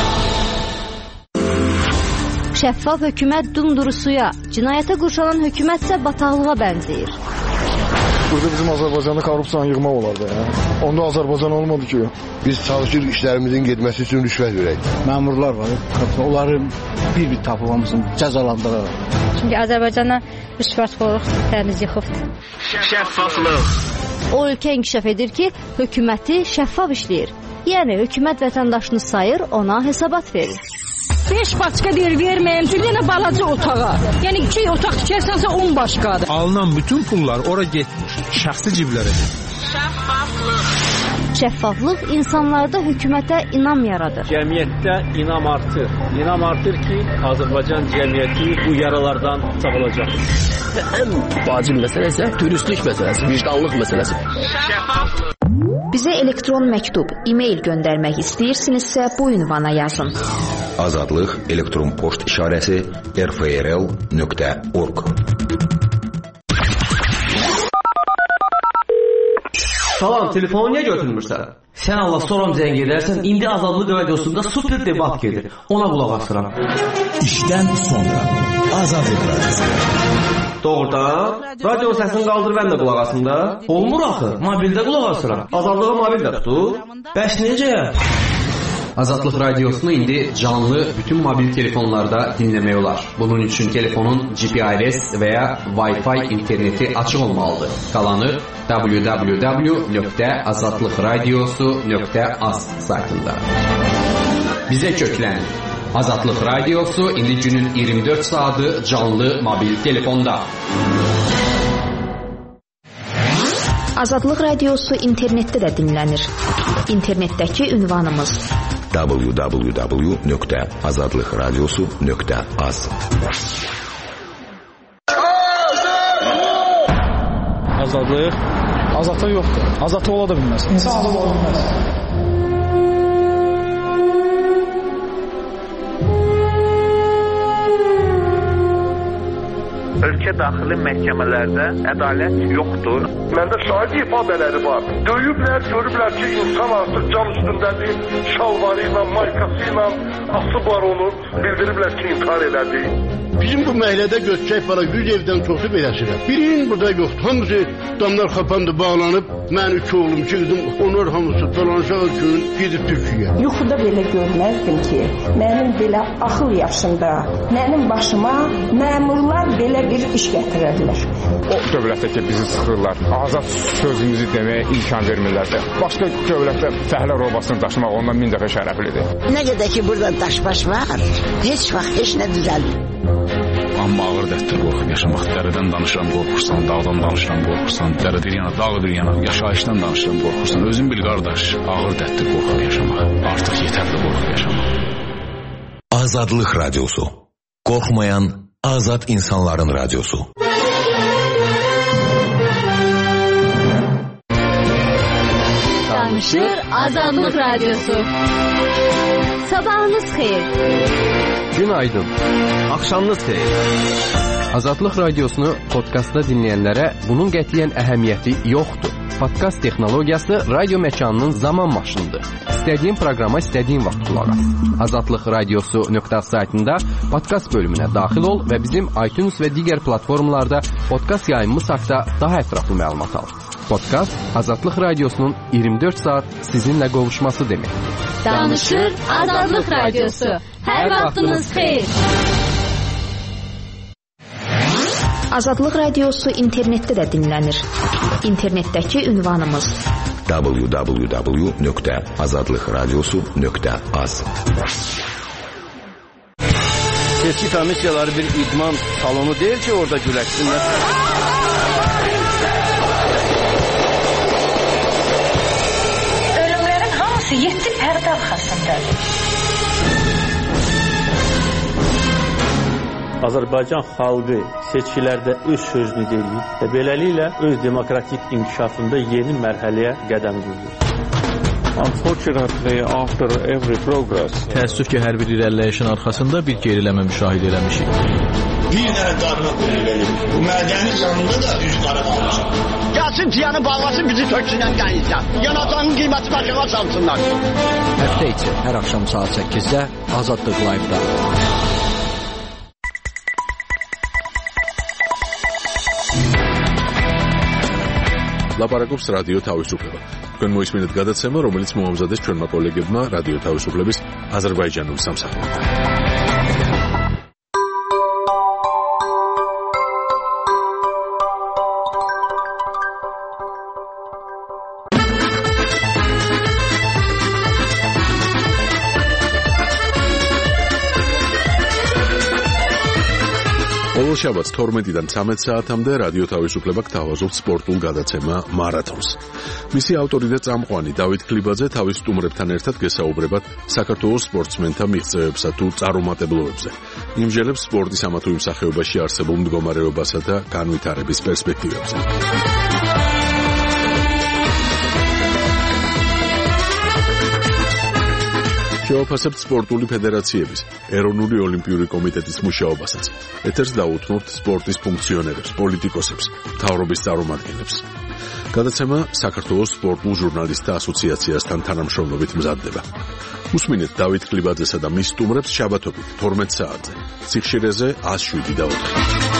Şəffaf hökumət dumduru suya, cinayətə qurşalan hökumətsə bataqlığa bənzəyir. Burada bizim Azərbaycanda korrupsiyanı yığmaq olardı ya. Onda Azərbaycan olmadı ki. Biz çalışır işlərimizin getməsi üçün rüşvət verək. Məmurlar var, onları bir-bir tapılmasın, cəzalandıraraq. Çünki Azərbaycana rüşvətxorluq təmiz yıxıbdır. Şəffaflıq. O ölkə inkişaf edir ki, hökuməti şəffaf işləyir. Yəni hökumət vətəndaşını sayır, ona hesabat verir. beş başqa deyir, verməyəm, bir dənə balaca otağa. Yəni iki otaq tikərsənsə on başqadır. Alınan bütün pullar ora getmiş, şəxsi ciblərə. Şəffaflıq. Şəffaflıq insanlarda hökumətə inam yaradır. Cəmiyyətdə inam artır. İnam artır ki, Azərbaycan cəmiyyəti bu yaralardan sağılacaq. Ən vacib məsələ isə dürüstlük məsələsi, vicdanlıq məsələsi. Şəffaflıq. Bizə elektron məktub, e-mail göndərmək istəyirsinizsə bu ünvana yazın. Azadlıq elektron poçt işarəsi r f r l nöqtə org. Salam, telefonu niyə götürmürsən? Sən Allah soram zəng edərsən, indi Azadlıq radiosunda super debat gedir. Ona qulaq asıram. İşdən sonra Azadlıq radiosu. Doğrudan, radio səsini qaldır, mən də qulaq asım da. Olmur axı, mobildə qulaq asıram. Azadlığı mobildə tutur. Bəs necə? Azadlıq radiosunu indi canlı bütün mobil telefonlarda dinləmək olar. Bunun üçün telefonun G P R S və ya Wi-Fi interneti açıq olmalıdır. Qalanı w w w nöqtə azadlıq radiosu nöqtə az saytında. Bizə köklənin. Azadlıq radiosu indi günün iyirmi dörd saatı canlı mobil telefonda. Azadlıq radiosu internetdə də dinlənir. İnternetdəki ünvanımız w w w nöqtə azadlıq radiosu nöqtə az. Azadlıq? Azadlıq yoxdur. Azadlıq ola da bilməz. İnsan azad ola bilməz. Ölkə daxili məhkəmələrdə ədalət yoxdur. Məndə şahid ifadələri var. Döyüblər, görüblər ki, insan artıq can üstündədir, şalvarı ilə, maykası ilə asıb var onu, bildiriblər ki, intihar elədi. Bizim bu məhəllədə göçək var, yüz evdən çoxu beləşirəm. Birinin burada yoxdur. Hamısı damlar xapandı, bağlanıb. Mən iki oğlum, iki qızım, onlar hamısı dolanışaq üçün gedib Türkiyə. Yuxuda belə görməzdim ki, mənim belə axıl yaşımda, mənim başıma məmurlar belə bir iş gətirərlər. O dövlətdə ki, bizi sıxırlar, azad sözümüzü deməyə imkan vermirlər. Başqa dövlətdə fəhlə robasını daşımaq ondan min dəfə şərəflidir. Nə qədər ki, burada daşbaş var, heç vaxt heç nə düzəlmir. Amma ağır dərddir qorxub yaşamaq. Dərədən danışıram, qorxursan, dağdan danışıram, qorxursan, dərə bir yana, dağ bir yana, yaşayışdan danışıram, qorxursan. Özün bil qardaş, ağır dərddir qorxub yaşamaq. Artıq yetərli qorxub yaşamaq. Azadlıq Radyosu. Qorxmayan azad insanların radyosu. Danışır Azadlıq Radyosu. Sabahınız xeyir. Günaydın. Axşamınız xeyir. Azadlıq Radiosunu podkastda dinləyənlərə bunun qətiyyən əhəmiyyəti yoxdur. Podkast texnologiyası radio məkanının zaman maşınıdır. İstədiyin proqrama istədiyin vaxt qulaq as. azadlıq radiosu nöqtə saytında podkast bölümünə daxil ol və bizim iTunes və digər platformalarda podkast yayımımız haqqında daha ətraflı məlumat al. Podkast Azadlıq Radiosunun iyirmi dörd saat sizinlə qovuşması deməkdir. Danışır Azadlıq Radiosu. Hər vaxtınız xeyir. Azadlıq Radiosu internetdə də dinlənir. İnternetdəki ünvanımız w w w nöqtə azadlıq radiosu nöqtə az. Seçki komissiyaları bir idman salonu deyil ki, orada güləşsinlər. Ölümlərin hamısı yeddi pərdə arxasındadır. Azərbaycan xalqı seçkilərdə öz sözünü deyir və beləliklə öz demokratik inkişafında yeni mərhələyə qədəm qoyur. Unfortunately, after every progress, təəssüf ki, hər bir irəliləyişin arxasında bir geriləmə müşahidə eləmişik. Bir dənə qarına qulluq edir. Bu mədəni canında da üz qara qalmışıq. Gəlsin ciyanı bağlasın, bizi töksünən qənizdən. Yanacağın qiyməti başına salsınlar. Həftə içi hər axşam saat səkkizdə Azadlıq Live-da. ლაპარაკობს რადიო თავისუფლება. თქვენ მოისმინეთ გადაცემა, რომელიც მოამზადეს ჩვენმა კოლეგებმა რადიო თავისუფლების აზერბაიჯანულ სამსახურთან. ყოველ შაბათს თორმეტიდან ცამეტ საათამდე რადიო თავისუფლება გთავაზობს სპორტულ გადაცემა მარათონს. მისი ავტორი და წამყვანი დავით ქლიბაძე თავის სტუმრებთან ერთად გესაუბრებათ საქართველოს სპორტსმენთა მიღწევებსა თუ წარუმატებლობებზე. იმჟელებს სპორტის ამა თუ იმ სახეობაში არსებულ მდგომარეობასა და განვითარების პერსპექტივებზე. შევაფასებთ სპორტული ფედერაციების, ეროვნული ოლიმპიური კომიტეტის მუშაობასაც. ეთერს დაუთმობთ სპორტის ფუნქციონერებს, პოლიტიკოსებს, მთავრობის წარმომადგენლებს. გადაცემა საქართველოს სპორტულ ჟურნალისტთა ასოციაციასთან თანამშრომლობით მზადდება. უსმინეთ დავით ქლიბაძესა და მის სტუმრებს შაბათობით თორმეტ საათზე. სიხშირეზე ათს შვიდი და ოთხი.